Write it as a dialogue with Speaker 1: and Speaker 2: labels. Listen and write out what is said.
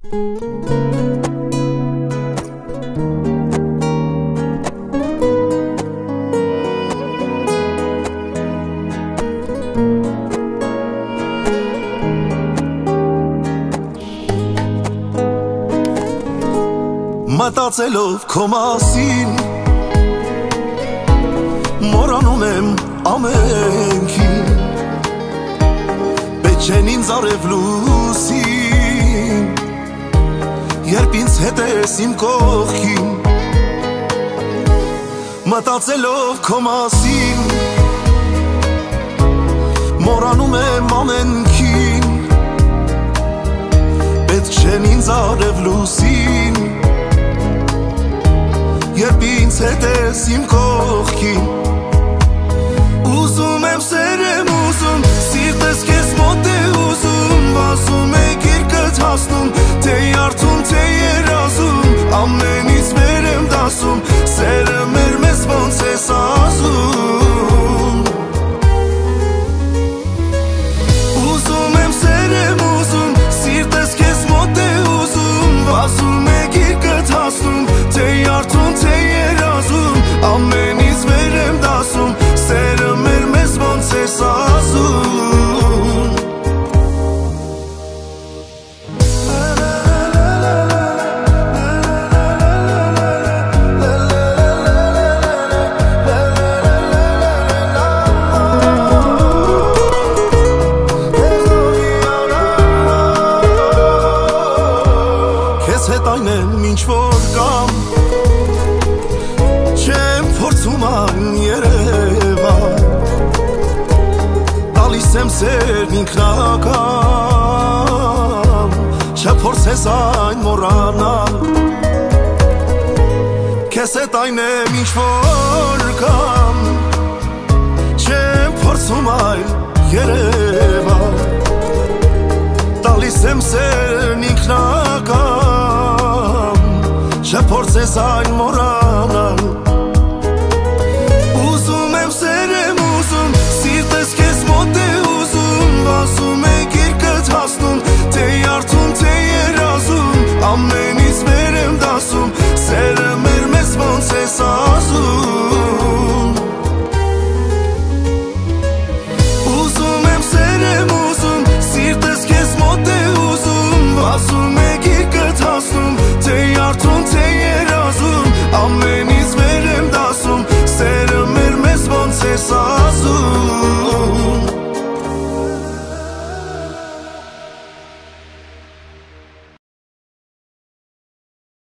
Speaker 1: Մտածելով քո մասին մոռանում եմ ամենքին Պետք չեն ինձ արև լուսին Երբ ինձ հետ ես իմ կողքին Մտածելով քո մասին մոռանում եմ ամենքին Պետք չեն ինձ արև լուսին Երբ ինձ հետ ես իմ կողքին Ուզում եմ սեր եմ ուզում Սիրտս կեզ մոտ է ուզում Վազում է գիրկըտ հասնում Թե արդում, թե երազում Ամենից վեր եմ դասում Սերը մեր մեզ ոնց ես ազում Ուզում եմ սեր եմ ուզում Սիրտս կեզ մոտ է ուզում Վազում է գիրկըտ հասնում Թե արդում, թե երազում Ամենից վեր եմ դասում Սերը մեր մեզ ոնց ես ազում Քեզ հետ այն եմ ինչ որ կամ Չեմ փորձում այն երևան Տալիս եմ սերն ինքնական Չփորձես այն մոռանալ Քեզ հետ այն եմ ինչ որ կամ Չեմ փորձում այն երևան Տալիս եմ սերն ինքնական Չփորձես այն մոռանալ Ուզում եմ սեր եմ ուզում Սիրտս կեզ մոտ է ուզում Վազում է գիրկըտ հասնում Թե արդում, թե երազում Ամենից վեր եմ դասում Սերը մեր մեզ ոնց ես ազում Ուզում եմ սեր եմ ուզում Սիրտս կեզ մոտ է ուզում Վազում է գիրկըտ հասնում